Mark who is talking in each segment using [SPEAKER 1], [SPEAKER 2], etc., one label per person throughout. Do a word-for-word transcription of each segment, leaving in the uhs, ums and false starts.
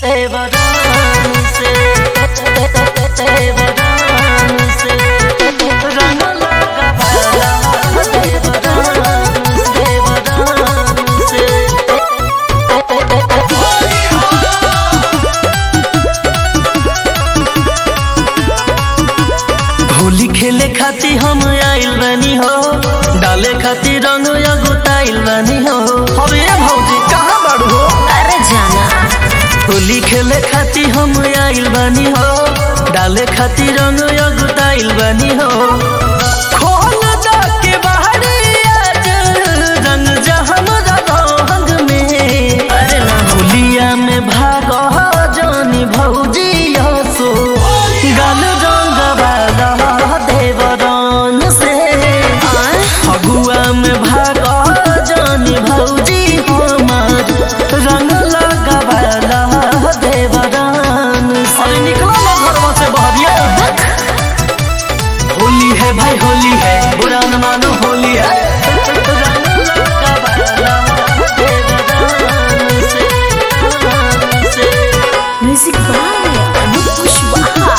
[SPEAKER 1] देवरान से देवरान से रंग लगा वाला देवरान देवरान से। होली खेले खाती हम आइल बानी हो, डाले खाती रंग गुताइल बानी हो। अरे भौजी कहाँ बाड़ू हो?
[SPEAKER 2] अरे जाना
[SPEAKER 1] होली खेले खाती हम आइल बानी हो, डाले खाती रंग गुताइल बानी हो। खोल दा के बाहरी आज रंग जहन रंग में।
[SPEAKER 2] अरे ना
[SPEAKER 1] होलिया में भागो जानी भौजी सो गाल रंग वाला देवरान से। फगुआ में भागो जानी भौजी हमार रंग लगा वाला देवरान से। निकलो ना घरवा से बहरिया। होली है भाई होली है, बुरा न मानो होली है। रंग लगा वाला देवरान से, देवरान से।
[SPEAKER 2] Music by Anoop Kushwaha.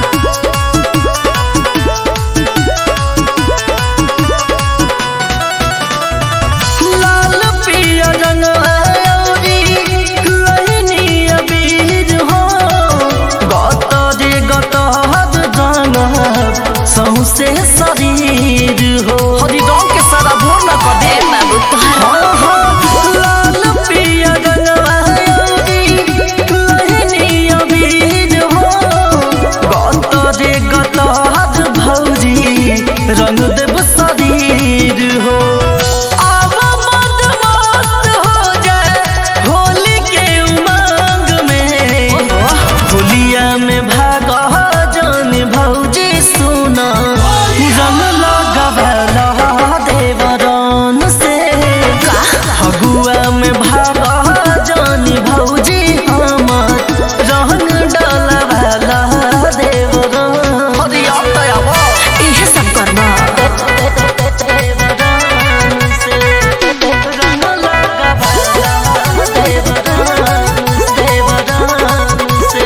[SPEAKER 1] लाल पिया रंग आयोरी लहनी अबीर हो। गतरे गतहर रंग सौसे शरीर हो। हरी गाँव के सारा भोर न कर दे
[SPEAKER 2] बाबू तोहरा
[SPEAKER 1] लाल पिया रंग आयोरी लहनी अबीर हो। गतरे गतहर भौजी रंग देव शरीर हो। आवा मदमस्त हो जाए होली के उमंग में। होलिया में भागा जान भौजी सुना रंग लगा वाला देवरान से। फगुआ में भागा जान भौजी हमार रंग डाला वाला देवरान।
[SPEAKER 2] इहे सब करना
[SPEAKER 1] देवरान से रंग लगा वाला देवरान देवरान से।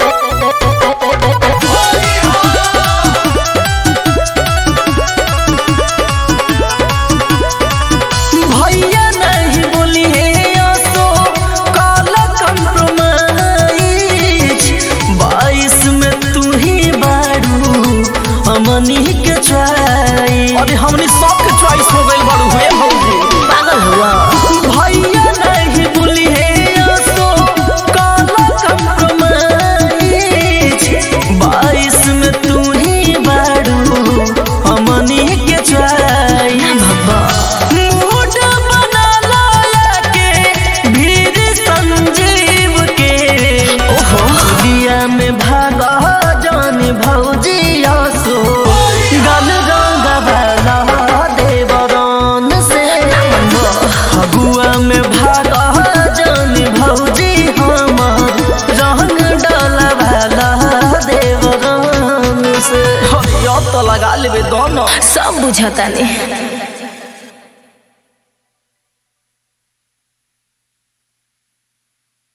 [SPEAKER 1] भैया नहीं बोली है आसो काला कंप्रोमाइज। बाईस में तू ही बारू हमनी के चॉइस। अरे हमनी सबके चॉइस हो गइल बारू हुए भौजी।
[SPEAKER 2] पागल हुआ
[SPEAKER 1] भैया नहीं बोली है आसो काला कंप्रोमाइज। बाईस में तू ही बारू हमनी के चॉइस। मूड बना लाया के भीड़ संजीव के। ओहो दिया में भागा जान भौजी सो गल रंग वाला देवरान से। फगुआ में भागा जान भौजी हमार रंग डाला वाला देवरान से। अब तो लगा लेबे दोनों
[SPEAKER 2] सब बुझता नहीं।